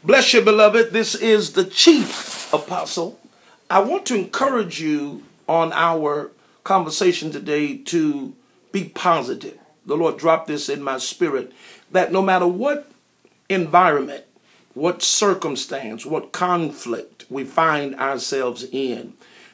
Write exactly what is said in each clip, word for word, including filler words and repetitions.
Bless you, beloved. This is the chief apostle. I want to encourage you on our conversation today to be positive. The Lord dropped this in my spirit that no matter what environment, what circumstance, what conflict we find ourselves in,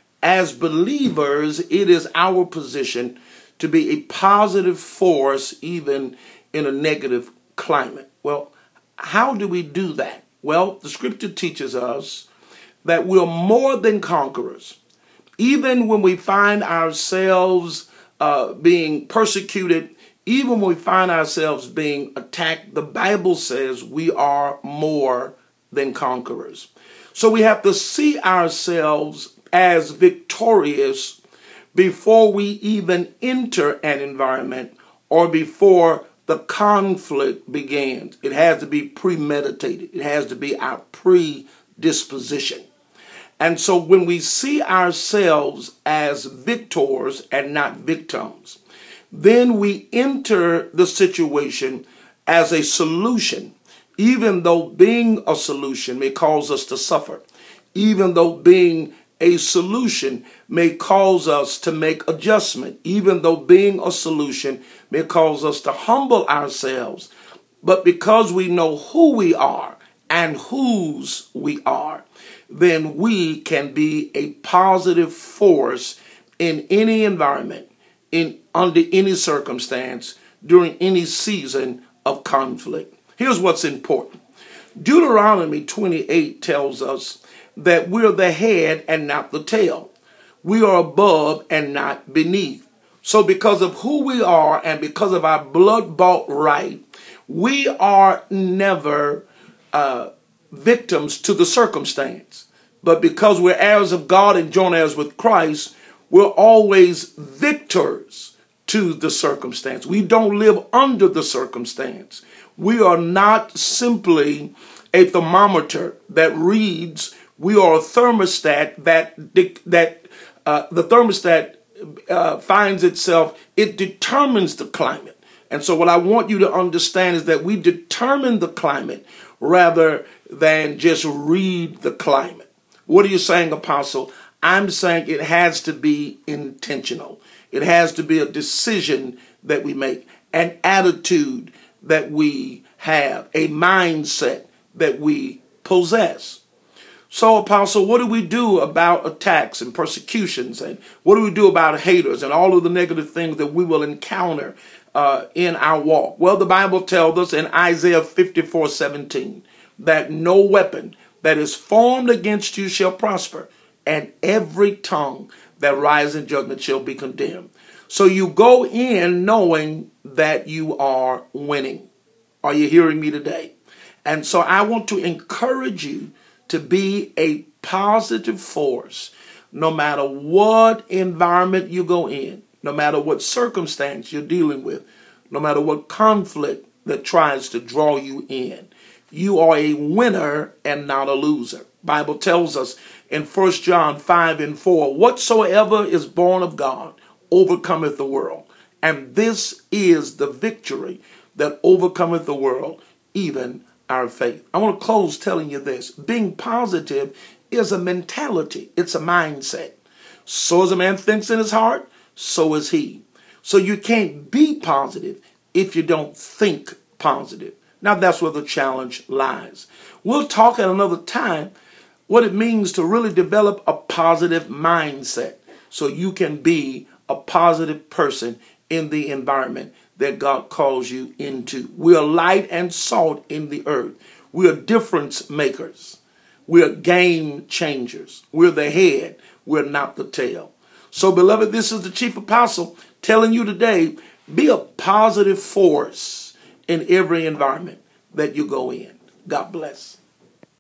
as believers, it is our position to be a positive force even in a negative climate. Well, how do we do that? Well, the scripture teaches us that we're more than conquerors. Even when we find ourselves uh, being persecuted, even when we find ourselves being attacked, the Bible says we are more than conquerors. So we have to see ourselves as victorious before we even enter an environment or before the conflict begins. It has to be premeditated. It has to be our predisposition. And so when we see ourselves as victors and not victims, then we enter the situation as a solution, even though being a solution may cause us to suffer, even though being a solution may cause us to make adjustment, even though being a solution may cause us to humble ourselves. But because we know who we are and whose we are, then we can be a positive force in any environment, in under any circumstance, during any season of conflict. Here's what's important. Deuteronomy twenty-eight tells us that we're the head and not the tail. We are above and not beneath. So because of who we are and because of our blood-bought right, we are never uh, victims to the circumstance. But because we're heirs of God and joint heirs with Christ, we're always victors to the circumstance. We don't live under the circumstance. We are not simply a thermometer that reads. We are a thermostat that that uh, the thermostat uh, finds itself. It determines the climate. And so what I want you to understand is that we determine the climate rather than just read the climate. What are you saying, Apostle? I'm saying it has to be intentional. It has to be a decision that we make, an attitude that we have, a mindset that we possess. So, Apostle, what do we do about attacks and persecutions? And what do we do about haters and all of the negative things that we will encounter uh, in our walk? Well, the Bible tells us in Isaiah fifty-four seventeen that no weapon that is formed against you shall prosper, and every tongue that rises in judgment shall be condemned. So you go in knowing that you are winning. Are you hearing me today? And so I want to encourage you to be a positive force no matter what environment you go in, no matter what circumstance you're dealing with, no matter what conflict that tries to draw you in. You are a winner and not a loser. Bible tells us in First John five and four, whatsoever is born of God overcometh the world. And this is the victory that overcometh the world, even our faith. I want to close telling you this. Being positive is a mentality. It's a mindset. So as a man thinks in his heart, so is he. So you can't be positive if you don't think positive. Now that's where the challenge lies. We'll talk at another time what it means to really develop a positive mindset so you can be a positive person in the environment that God calls you into. We are light and salt in the earth. We are difference makers. We are game changers. We're the head. We're not the tail. So, beloved, this is the chief apostle telling you today, be a positive force in every environment that you go in. God bless.